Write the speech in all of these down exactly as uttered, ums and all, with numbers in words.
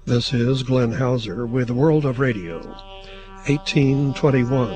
This is Glenn Hauser with World of Radio, eighteen twenty-one.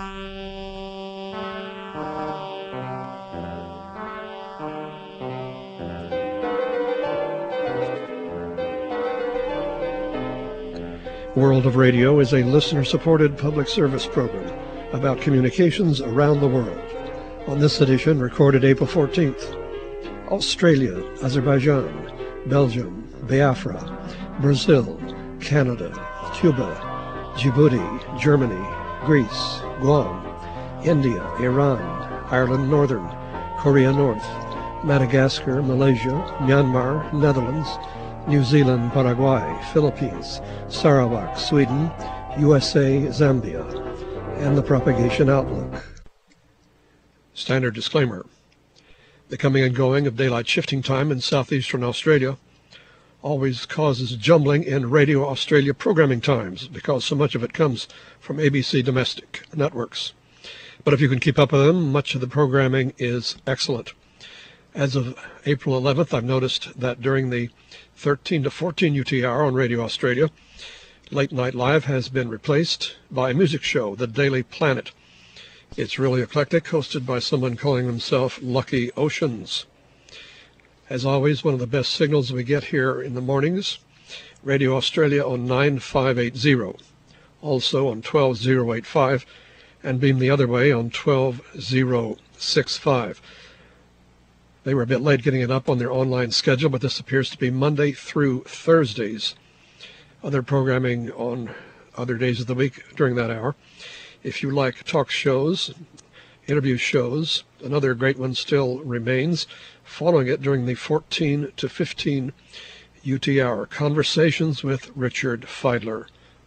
World of Radio is a listener-supported public service program about communications around the world. On this edition, recorded April fourteenth, Australia, Azerbaijan, Belgium, Biafra, Brazil, Canada, Cuba, Djibouti, Germany, Greece, Guam, India, Iran, Ireland Northern, Korea North, Madagascar, Malaysia, Myanmar, Netherlands, New Zealand, Paraguay, Philippines, Sarawak, Sweden, U S A, Zambia, and the Propagation Outlook. Standard disclaimer. The coming and going of daylight shifting time in southeastern Australia always causes jumbling in Radio Australia programming times because so much of it comes from A B C domestic networks. But if you can keep up with them, much of the programming is excellent. As of April eleventh, I've noticed that during the thirteen to fourteen U T hour on Radio Australia, Late Night Live has been replaced by a music show, The Daily Planet. It's really eclectic, hosted by someone calling himself Lucky Oceans. As always, one of the best signals we get here in the mornings, Radio Australia on nine five eight zero, also on twelve zero eight five, and beam the other way on twelve zero six five. They were a bit late getting it up on their online schedule, but this appears to be Monday through Thursdays. Other programming on other days of the week during that hour. If you like talk shows, interview shows, another great one still remains, following it during the fourteen to fifteen U T hour, Conversations with Richard Feidler.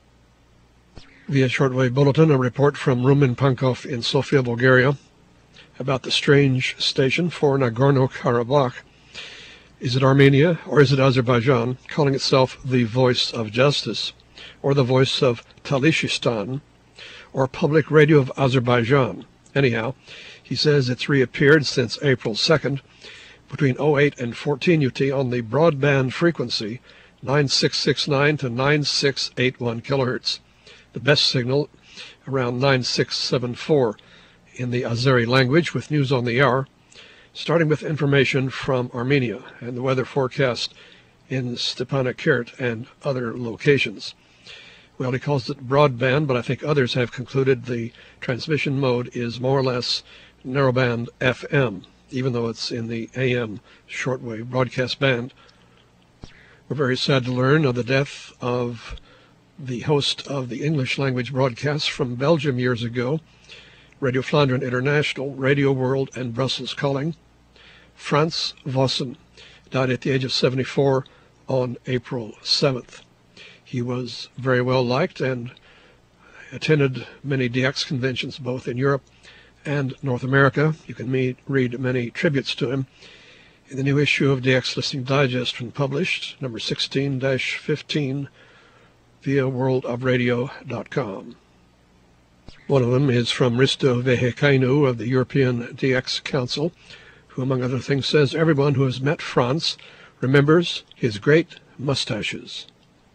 Via shortwave bulletin, a report from Rumen Pankov in Sofia, Bulgaria, about the strange station for Nagorno-Karabakh. Is it Armenia or is it Azerbaijan, calling itself the Voice of Justice, or the Voice of Talishistan, or Public Radio of Azerbaijan? Anyhow, he says it's reappeared since April second, between oh eight and fourteen U T on the broadband frequency nine six six nine to nine six eight one kilohertz. The best signal around nine six seven four in the Azeri language, with news on the hour, starting with information from Armenia and the weather forecast in Stepanakert and other locations. Well, he calls it broadband, but I think others have concluded the transmission mode is more or less narrowband F M, even though it's in the A M shortwave broadcast band. We're very sad to learn of the death of the host of the English language broadcasts from Belgium years ago, Radio Flandern International, Radio World, and Brussels Calling. Frans Vossen died at the age of seventy-four on April seventh. He was very well liked and attended many D X conventions both in Europe and North America. You can meet, read many tributes to him in the new issue of D X Listening Digest, when published, number sixteen dash fifteen, via world of radio dot com. One of them is from Risto Vehekainu of the European D X Council, who, among other things, says everyone who has met Frans remembers his great mustaches.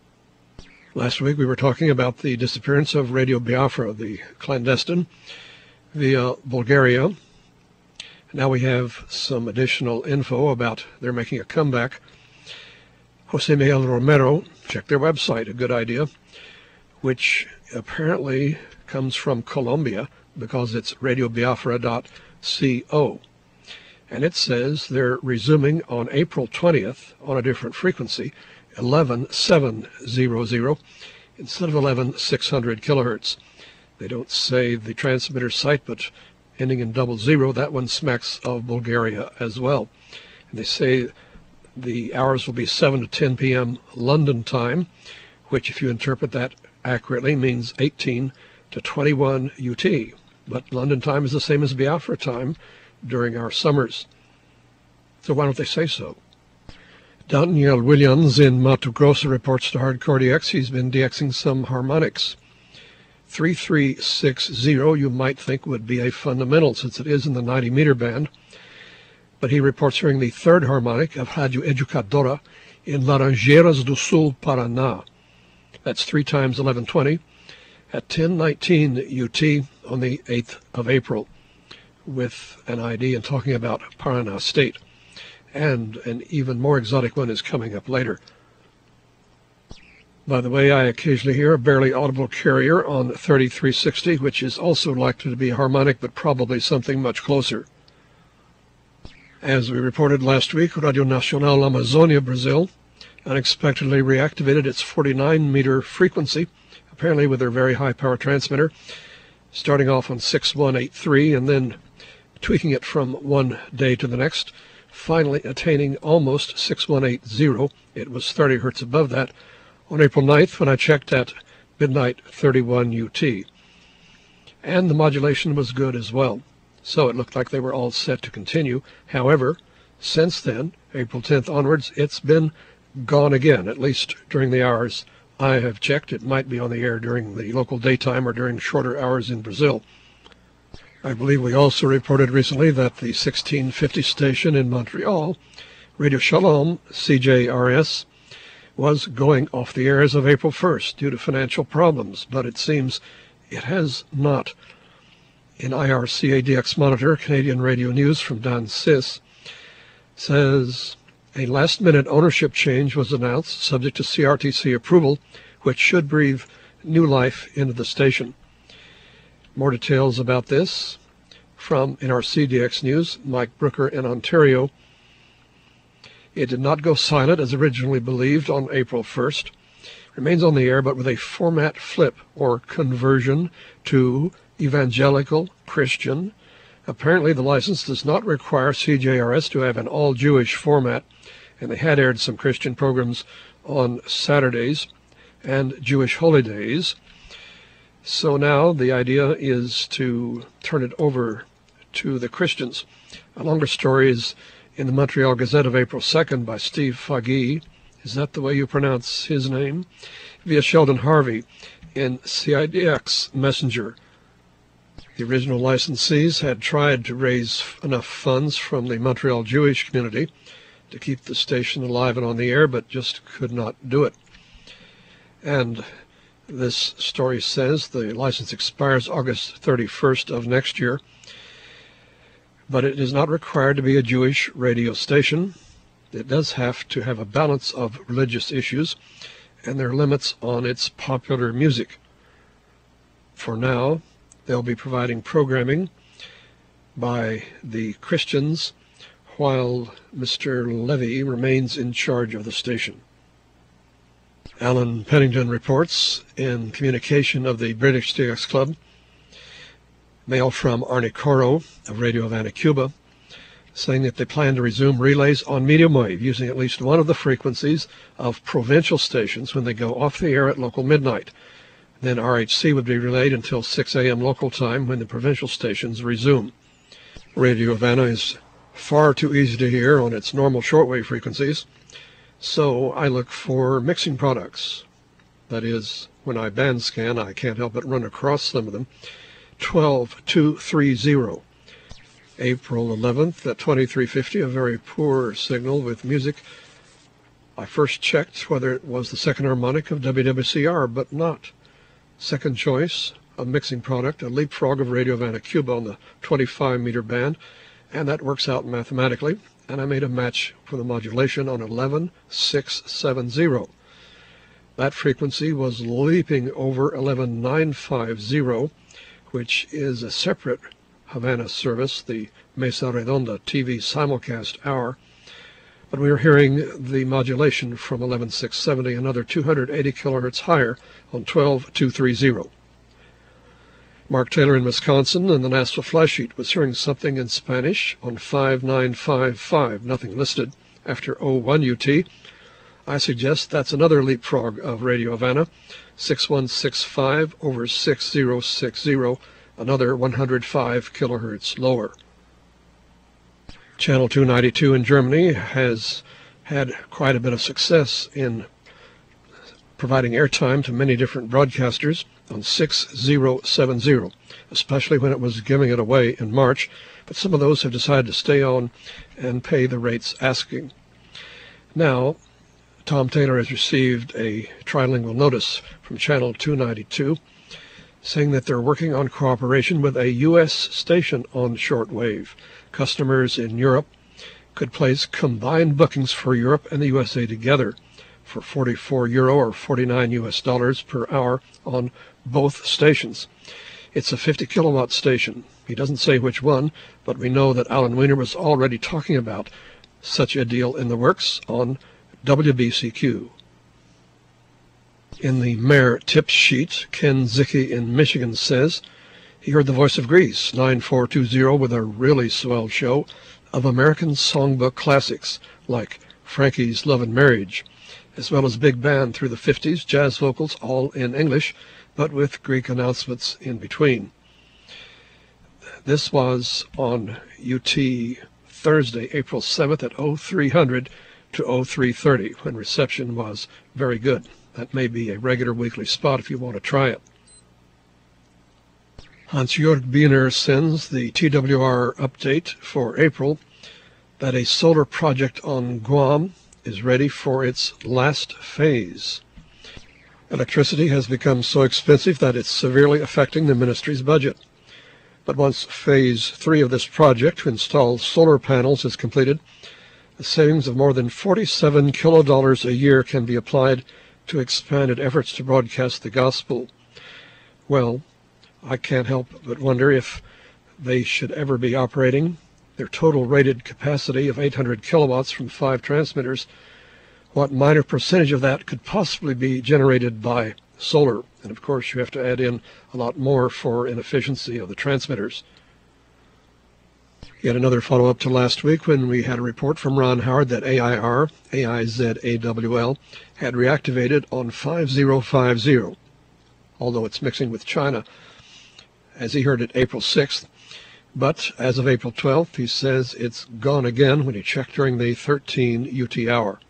Last week we were talking about the disappearance of Radio Biafra, the clandestine, via Bulgaria. Now we have some additional info about their making a comeback. Jose Miguel Romero, check their website, a good idea, which apparently comes from Colombia because it's radio biafra dot co. And it says they're resuming on April twentieth on a different frequency, eleven seven hundred instead of eleven six hundred kilohertz. They don't say the transmitter site, but ending in double zero, that one smacks of Bulgaria as well. And they say the hours will be seven to ten p m London time, which, if you interpret that accurately, means eighteen to twenty-one U T. But London time is the same as Biafra time during our summers. So why don't they say so? Daniel Williams in Mato Grosso reports to Hardcore D X he's been DXing some harmonics. three three six zero you might think would be a fundamental, since it is in the ninety meter band. But he reports hearing the third harmonic of Rádio Educadora in Laranjeiras do Sul, Paraná. That's three times eleven twenty at ten nineteen U T on the eighth of April, with an I D and talking about Paraná State. And an even more exotic one is coming up later. By the way, I occasionally hear a barely audible carrier on thirty-three sixty, which is also likely to be harmonic, but probably something much closer. As we reported last week, Radio Nacional Amazônia, Brazil, unexpectedly reactivated its forty-nine meter frequency, apparently with their very high power transmitter, starting off on six one eight three and then tweaking it from one day to the next, finally attaining almost six one eight zero. It was thirty hertz above that on April ninth when I checked at midnight thirty-one U T. And the modulation was good as well, so it looked like they were all set to continue. However, since then, April tenth onwards, it's been gone again, at least during the hours I have checked. It might be on the air during the local daytime or during shorter hours in Brazil. I believe we also reported recently that the sixteen fifty station in Montreal, Radio Shalom, C J R S, was going off the air as of April first due to financial problems, but it seems it has not. In I R C A D X Monitor, Canadian Radio News from Dan Sis, says a last-minute ownership change was announced subject to C R T C approval, which should breathe new life into the station. More details about this from N R C D X News, Mike Brooker in Ontario. It did not go silent as originally believed on April first. Remains on the air, but with a format flip or conversion to evangelical Christian. Apparently the license does not require C J R S to have an all-Jewish format, and they had aired some Christian programs on Saturdays and Jewish holidays. So now the idea is to turn it over to the Christians. A longer story is in the Montreal Gazette of April second by Steve Faggy. Is that the way you pronounce his name? Via Sheldon Harvey in C I D X Messenger. The original licensees had tried to raise enough funds from the Montreal Jewish community to keep the station alive and on the air, but just could not do it. And this story says the license expires August thirty-first of next year, but it is not required to be a Jewish radio station. It does have to have a balance of religious issues, and there are limits on its popular music. For now, they'll be providing programming by the Christians, while Mister Levy remains in charge of the station. Alan Pennington reports in communication of the British D X Club, mail from Arnie Coro of Radio Havana, Cuba, saying that they plan to resume relays on medium wave using at least one of the frequencies of provincial stations when they go off the air at local midnight. Then R H C would be relayed until six a m local time when the provincial stations resume. Radio Havana is far too easy to hear on its normal shortwave frequencies, so I look for mixing products. That is, when I band scan, I can't help but run across some of them. twelve two thirty. April eleventh at twenty-three fifty, a very poor signal with music. I first checked whether it was the second harmonic of W W C R, but not. Second choice, a mixing product, a leapfrog of Radio Havana, Cuba on the twenty-five meter band, and that works out mathematically, and I made a match for the modulation on eleven six seventy. That frequency was leaping over eleven nine fifty, which is a separate Havana service, the Mesa Redonda T V simulcast hour, but we were hearing the modulation from eleven six seventy, another two hundred eighty kilohertz higher on twelve two thirty. Mark Taylor in Wisconsin and the Nashville Flysheet was hearing something in Spanish on five nine five five, nothing listed, after oh one U T. I suggest that's another leapfrog of Radio Havana, six one six five over six zero six zero, another one hundred five kilohertz lower. Channel two ninety-two in Germany has had quite a bit of success in providing airtime to many different broadcasters on six zero seven zero, especially when it was giving it away in March, but some of those have decided to stay on and pay the rates asking. Now, Tom Taylor has received a trilingual notice from Channel two ninety-two saying that they're working on cooperation with a U S station on shortwave. Customers in Europe could place combined bookings for Europe and the U S A together for forty-four euro or forty-nine U S dollars per hour on both stations. It's a fifty kilowatt station. He doesn't say which one, but we know that Alan Weiner was already talking about such a deal in the works on W B C Q. In the Mayor Tips sheet, Ken Zicke in Michigan says he heard the Voice of Greece, nine four two zero, with a really swell show of American songbook classics like Frankie's Love and Marriage, as well as big band through the fifties, jazz vocals all in English, but with Greek announcements in between. This was on U T Thursday, April seventh at oh three hundred to oh three thirty, when reception was very good. That may be a regular weekly spot if you want to try it. Hans-Jörg Biener sends the T W R update for April that a solar project on Guam is ready for its last phase. Electricity has become so expensive that it's severely affecting the ministry's budget. But once phase three of this project to install solar panels is completed, a savings of more than forty-seven kilodollars a year can be applied to expanded efforts to broadcast the gospel. Well, I can't help but wonder if they should ever be operating their total rated capacity of eight hundred kilowatts from five transmitters, what minor percentage of that could possibly be generated by solar. And of course you have to add in a lot more for inefficiency of the transmitters. Yet another follow-up to last week when we had a report from Ron Howard that A I R, A I Z A W L, had reactivated on five zero five zero, although it's mixing with China, as he heard it April sixth. But as of April twelfth, he says it's gone again when he checked during the thirteen U T hour.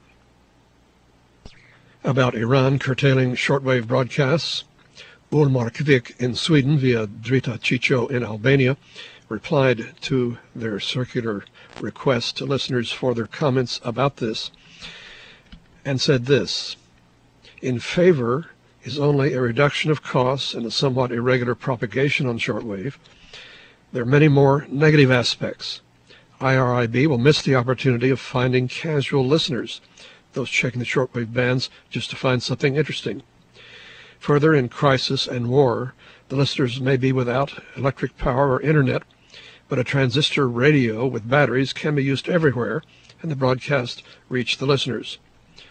About Iran curtailing shortwave broadcasts, Ulmar Kvik in Sweden via Drita Chicho in Albania replied to their circular request to listeners for their comments about this and said this: in favor is only a reduction of costs and a somewhat irregular propagation on shortwave. There are many more negative aspects. I R I B will miss the opportunity of finding casual listeners, those checking the shortwave bands just to find something interesting. Further, in crisis and war, the listeners may be without electric power or internet, but a transistor radio with batteries can be used everywhere, and the broadcast reach the listeners.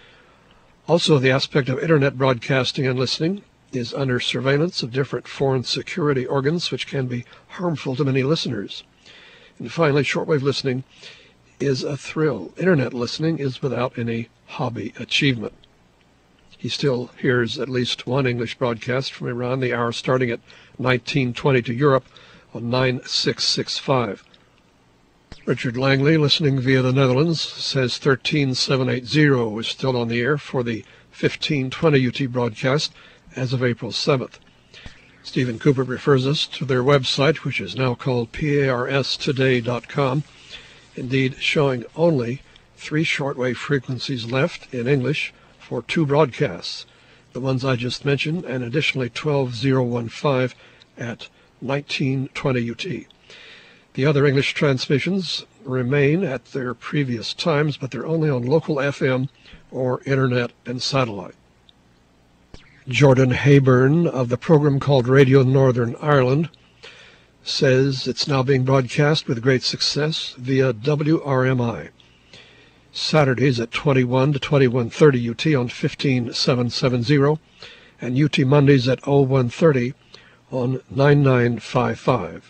Also, the aspect of internet broadcasting and listening is under surveillance of different foreign security organs, which can be harmful to many listeners. And finally, shortwave listening is a thrill. Internet listening is without any hobby achievement. He still hears at least one English broadcast from Iran, the hour starting at nineteen twenty to Europe on nine six six five. Richard Langley, listening via the Netherlands, says thirteen seven eighty is still on the air for the fifteen twenty U T broadcast as of April seventh. Stephen Cooper refers us to their website, which is now called pars today dot com, indeed showing only three shortwave frequencies left in English for two broadcasts, the ones I just mentioned, and additionally twelve thousand fifteen at nineteen twenty U T. The other English transmissions remain at their previous times, but they're only on local F M or internet and satellite. Jordan Hayburn of the program called Radio Northern Ireland says it's now being broadcast with great success via W R M I. Saturdays at twenty-one to twenty-one thirty U T on fifteen seven seventy, and U T Mondays at oh one thirty on nine nine five five.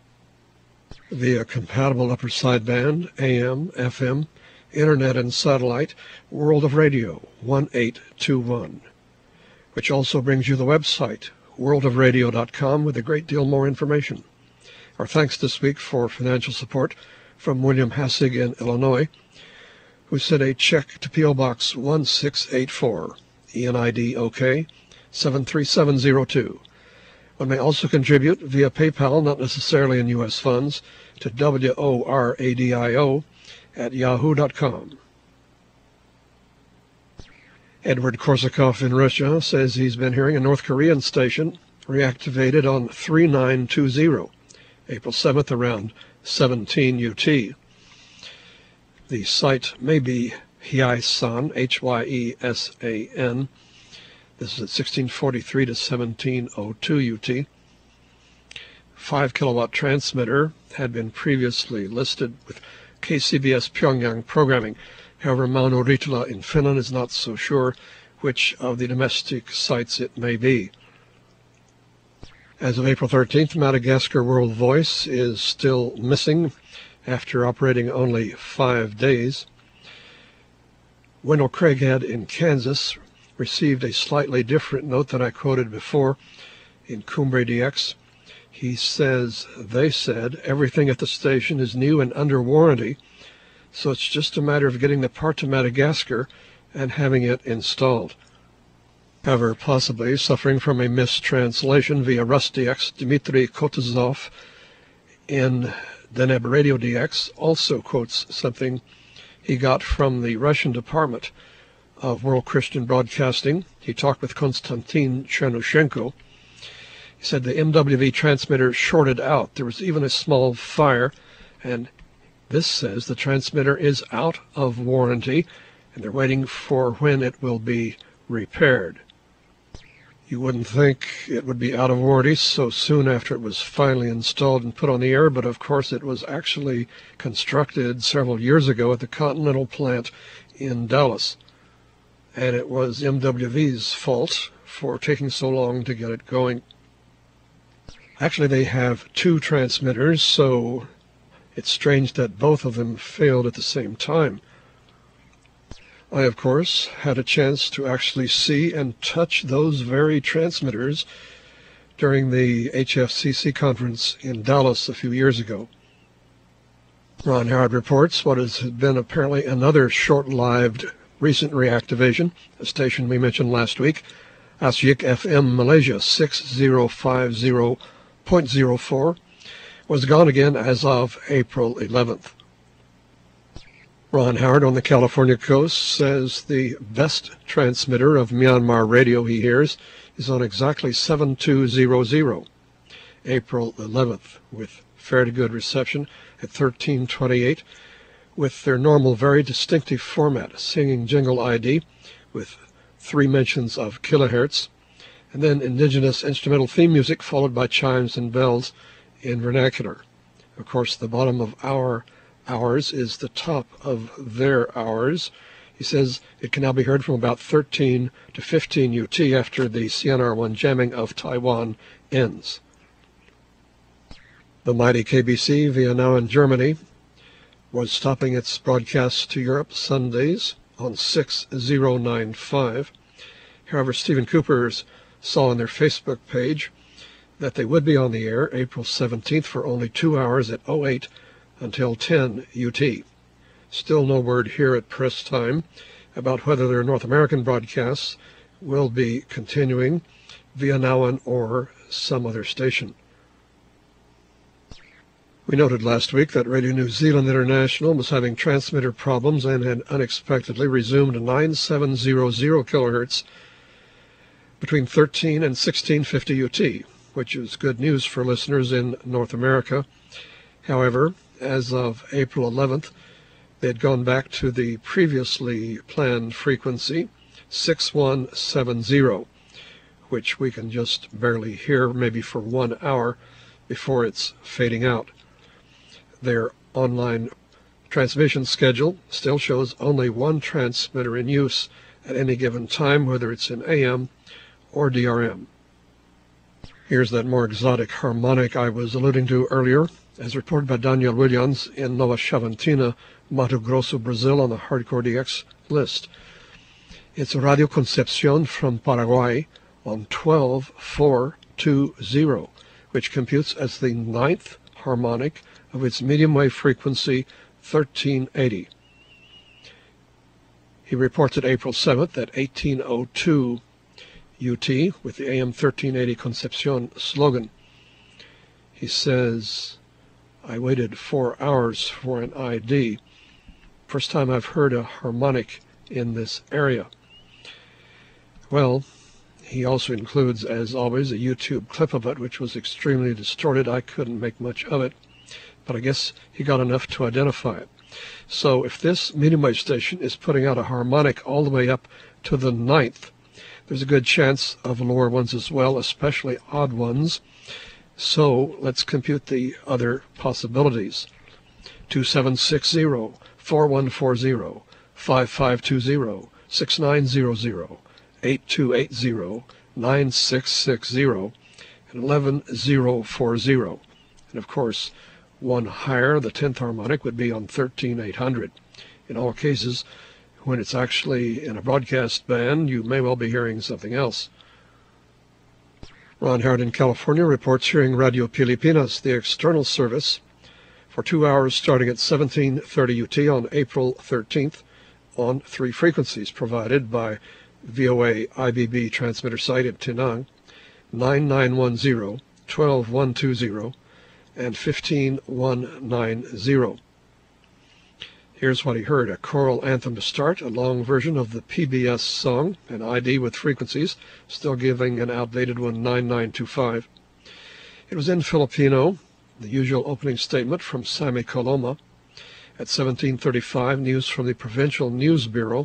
Via compatible upper sideband, A M, F M, internet and satellite, World of Radio one eight two one, which also brings you the website, world of radio dot com, with a great deal more information. Our thanks this week for financial support from William Hassig in Illinois, who sent a check to P O Box one six eight four, E N I D OK, seven three seven zero two. One may also contribute via PayPal, not necessarily in U S funds, to W O R A D I O at yahoo dot com. Edward Korsakov in Russia says he's been hearing a North Korean station reactivated on three nine two zero, April seventh around seventeen U T. The site may be Hyesan, H Y E S A N. This is at sixteen forty-three to seventeen oh two U T. five kilowatt transmitter had been previously listed with K C B S Pyongyang programming. However, Mauno Ritala in Finland is not so sure which of the domestic sites it may be. As of April thirteenth, Madagascar World Voice is still missing after operating only five days. Wendell Craighead in Kansas received a slightly different note than I quoted before in Cumbre D X. He says, they said, everything at the station is new and under warranty, so it's just a matter of getting the part to Madagascar and having it installed. However, possibly suffering from a mistranslation via RusDX, Dmitry Kotazov in Deneb Radio D X also quotes something he got from the Russian Department of World Christian Broadcasting. He talked with Konstantin Chernushenko. He said the M W V transmitter shorted out. There was even a small fire, and this says the transmitter is out of warranty, and they're waiting for when it will be repaired. You wouldn't think it would be out of warranty so soon after it was finally installed and put on the air, but of course it was actually constructed several years ago at the Continental plant in Dallas, and it was M W V's fault for taking so long to get it going. Actually, they have two transmitters, so it's strange that both of them failed at the same time. I, of course, had a chance to actually see and touch those very transmitters during the H F C C conference in Dallas a few years ago. Ron Howard reports what has been apparently another short-lived recent reactivation, a station we mentioned last week, Asyik F M Malaysia six zero five zero point zero four, was gone again as of April eleventh. Ron Howard on the California coast says the best transmitter of Myanmar radio he hears is on exactly seven two zero zero, April eleventh, with fair to good reception at thirteen twenty-eight, with their normal very distinctive format, singing jingle I D with three mentions of kilohertz, and then indigenous instrumental theme music followed by chimes and bells in vernacular. Of course, the bottom of our hours is the top of their hours. He says it can now be heard from about thirteen to fifteen U T after the C N R one jamming of Taiwan ends. The mighty K B C via Now in Germany was stopping its broadcasts to Europe Sundays on six zero nine five. However, Stephen Cooper's saw on their Facebook page that they would be on the air April seventeenth for only two hours at oh eight until ten U T. Still no word here at press time about whether their North American broadcasts will be continuing via Nowan or some other station. We noted last week that Radio New Zealand International was having transmitter problems and had unexpectedly resumed nine seven zero zero kilohertz between thirteen and sixteen fifty U T, which is good news for listeners in North America. However, as of April eleventh, they had gone back to the previously planned frequency, six one seven zero, which we can just barely hear maybe for one hour before it's fading out. Their online transmission schedule still shows only one transmitter in use at any given time, whether it's in A M or D R M. Here's that more exotic harmonic I was alluding to earlier, as reported by Daniel Williams in Nova Chavantina, Mato Grosso, Brazil, on the Hardcore D X list. It's Radio Concepcion from Paraguay on twelve four two zero, which computes as the ninth harmonic of its medium wave frequency thirteen eighty. He reports it April seventh at eighteen oh two U T with the A M thirteen eighty Concepcion slogan. He says, I waited four hours for an I D. First time I've heard a harmonic in this area. Well, he also includes, as always, a YouTube clip of it, which was extremely distorted. I couldn't make much of it, but I guess he got enough to identify it. So if this medium wave station is putting out a harmonic all the way up to the ninth, there's a good chance of lower ones as well, especially odd ones. So let's compute the other possibilities. two seven six zero, four one four zero, five five two zero, six nine zero zero, eight two eight zero, nine six six zero, and eleven zero four zero. And of course, one higher, the tenth harmonic, would be on thirteen eight hundred. In all cases, when it's actually in a broadcast band, you may well be hearing something else. Ron Howard in California reports hearing Radio Pilipinas, the external service, for two hours starting at seventeen thirty U T on April thirteenth on three frequencies provided by V O A I B B transmitter site in Tinang, nine nine one zero, twelve one two zero, and fifteen one ninety. Here's what he heard: a choral anthem to start, a long version of the P B S song, an I D with frequencies, still giving an outdated one, nine nine two five. It was in Filipino, the usual opening statement from Sammy Coloma. At seventeen thirty-five, news from the Provincial News Bureau,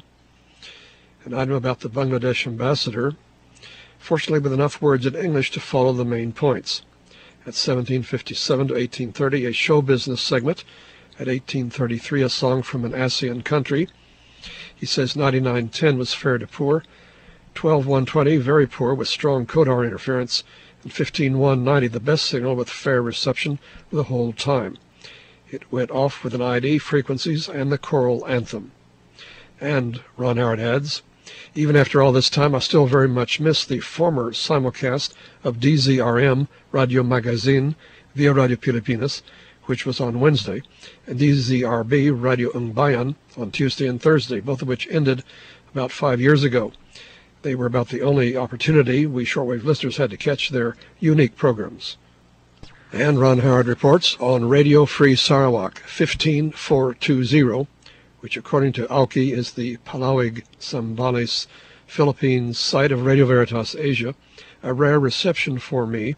an item about the Bangladesh ambassador, fortunately with enough words in English to follow the main points. At seventeen fifty-seven to eighteen thirty, a show business segment. At eighteen thirty-three, a song from an ASEAN country. He says ninety-nine ten was fair to poor, twelve one twenty very poor with strong Kodar interference, and fifteen one ninety the best signal with fair reception the whole time. It went off with an I D, frequencies, and the choral anthem. And, Ron Howard adds, even after all this time, I still very much miss the former simulcast of D Z R M, Radio Magazine, via Radio Pilipinas, which was on Wednesday, and D Z R B, Radio Ungbayan, on Tuesday and Thursday, both of which ended about five years ago. They were about the only opportunity we shortwave listeners had to catch their unique programs. And Ron Howard reports on Radio Free Sarawak, fifteen four two zero, which according to Auki is the Palawig Sambales, Philippines site of Radio Veritas Asia, a rare reception for me.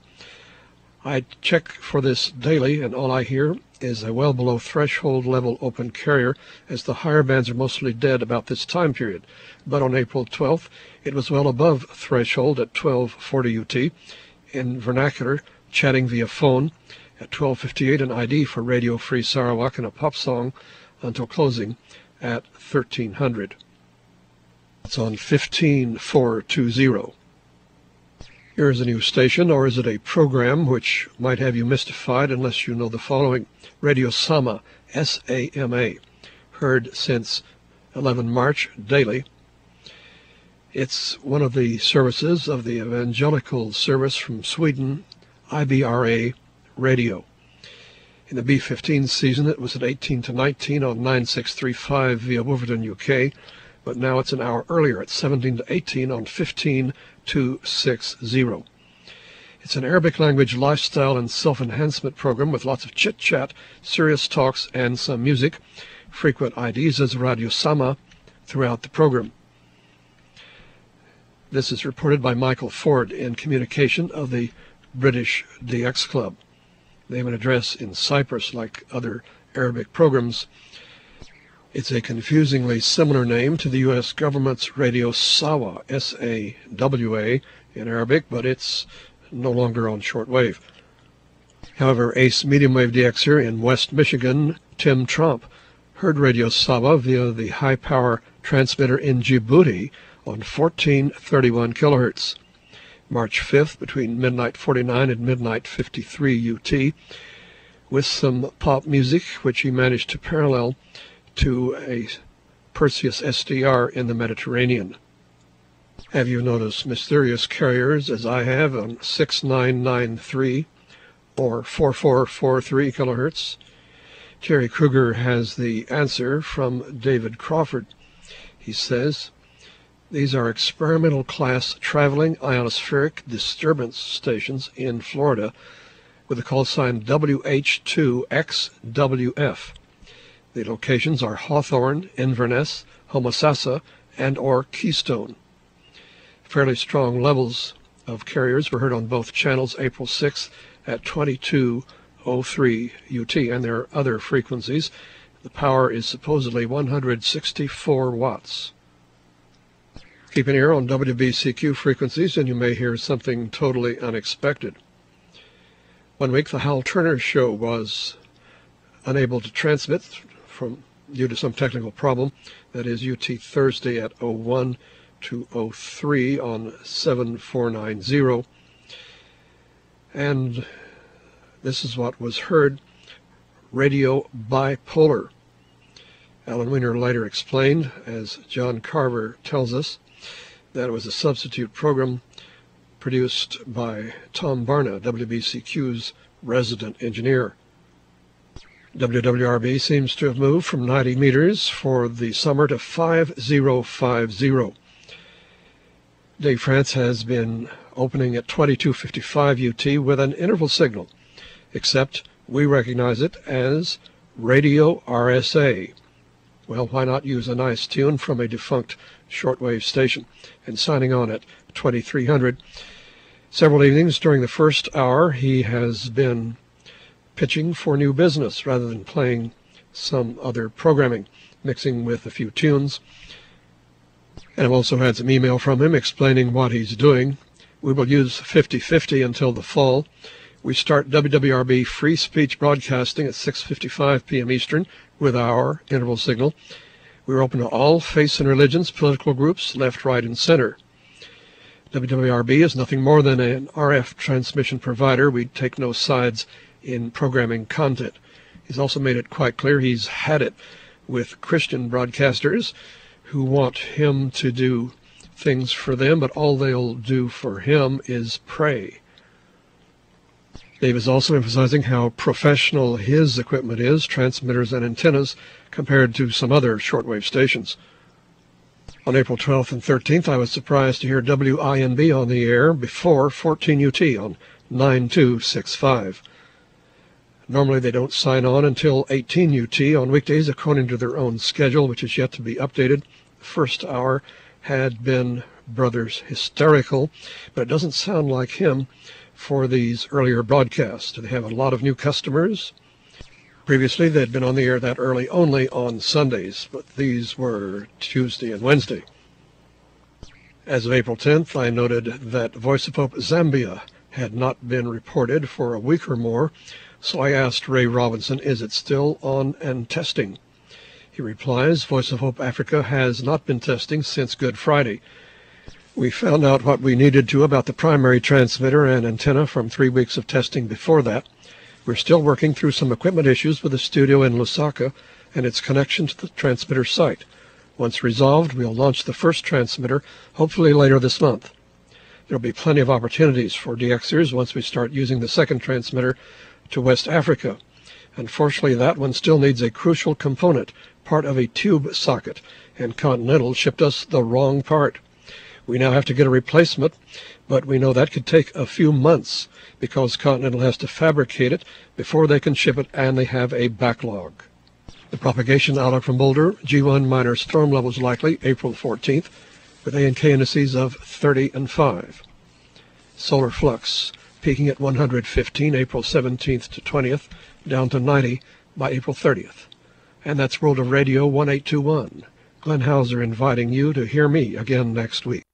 I check for this daily, and all I hear is a well below threshold level open carrier, as the higher bands are mostly dead about this time period. But on April twelfth, it was well above threshold at twelve forty U T, in vernacular, chatting via phone. At twelve fifty-eight, an I D for Radio Free Sarawak and a pop song until closing at thirteen hundred. It's on fifteen four two zero. Here's a new station, or is it a program, which might have you mystified unless you know the following. Radio Sama, S A M A, heard since eleven March daily. It's one of the services of the Evangelical Service from Sweden, I B R A Radio. In the B fifteen season, it was at eighteen to nineteen on nine six three five via Wolverton, U K, but now it's an hour earlier at seventeen to eighteen on fifteen two sixty. It's an Arabic language lifestyle and self-enhancement program with lots of chit-chat, serious talks, and some music. Frequent I Ds as Radio Sama throughout the program. This is reported by Michael Ford in Communication of the British D X Club. They have an address in Cyprus like other Arabic programs. It's a confusingly similar name to the U S government's Radio Sawa, S A W A, in Arabic, but it's no longer on shortwave. However, ace medium wave D Xer in West Michigan, Tim Trump, heard Radio Sawa via the high-power transmitter in Djibouti on fourteen thirty-one kilohertz. March fifth, between midnight forty-nine and midnight fifty-three U T, with some pop music, which he managed to parallel to a Perseus S D R in the Mediterranean. Have you noticed mysterious carriers, as I have, on six nine nine three or four four four three kilohertz? Terry Kruger has the answer from David Crawford. He says, these are experimental class traveling ionospheric disturbance stations in Florida with the call sign W H two X W F. The locations are Hawthorne, Inverness, Homosassa, and or Keystone. Fairly strong levels of carriers were heard on both channels April sixth at twenty-two oh three U T, and there are other frequencies. The power is supposedly one hundred sixty-four watts. Keep an ear on W B C Q frequencies and you may hear something totally unexpected. One week the Hal Turner Show was unable to transmit from due to some technical problem. That is U T Thursday at oh one to oh three on seven four nine zero. And this is what was heard: radio bipolar. Alan Weiner later explained, as John Carver tells us, that it was a substitute program produced by Tom Barna, W B C Q's resident engineer. W W R B seems to have moved from ninety meters for the summer to five thousand fifty. Dave France has been opening at twenty-two fifty-five U T with an interval signal, except we recognize it as Radio R S A. Well, why not use a nice tune from a defunct shortwave station? And signing on at twenty-three hundred. Several evenings during the first hour, he has been pitching for new business rather than playing some other programming, mixing with a few tunes. And I've also had some email from him explaining what he's doing. We will use fifty fifty until the fall. We start W W R B free speech broadcasting at six fifty-five p m Eastern with our interval signal. We're open to all faiths and religions, political groups, left, right, and center. W W R B is nothing more than an R F transmission provider. We take no sides in programming content. He's also made it quite clear he's had it with Christian broadcasters who want him to do things for them, but all they'll do for him is pray. Dave is also emphasizing how professional his equipment is, transmitters and antennas, compared to some other shortwave stations. On April twelfth and thirteenth, I was surprised to hear W I N B on the air before fourteen U T on nine two six five. Normally they don't sign on until eighteen U T on weekdays according to their own schedule, which is yet to be updated. The first hour had been Brothers Hysterical, but it doesn't sound like him for these earlier broadcasts. They have a lot of new customers. Previously, they'd been on the air that early only on Sundays, but these were Tuesday and Wednesday. As of April tenth, I noted that Voice of Hope Zambia had not been reported for a week or more, so I asked Ray Robinson, is it still on and testing? He replies, Voice of Hope Africa has not been testing since Good Friday. We found out what we needed to about the primary transmitter and antenna from three weeks of testing before that. We're still working through some equipment issues with the studio in Lusaka and its connection to the transmitter site. Once resolved, we'll launch the first transmitter, hopefully later this month. There'll be plenty of opportunities for D Xers once we start using the second transmitter to West Africa. Unfortunately, that one still needs a crucial component, part of a tube socket, and Continental shipped us the wrong part. We now have to get a replacement, but we know that could take a few months because Continental has to fabricate it before they can ship it, and they have a backlog. The propagation outlook from Boulder, G one minor storm levels likely April fourteenth, with A and K indices of thirty and five. Solar flux peaking at one hundred fifteen April seventeenth to twentieth, down to ninety by April thirtieth. And that's World of Radio one eight two one. Glenn Hauser inviting you to hear me again next week.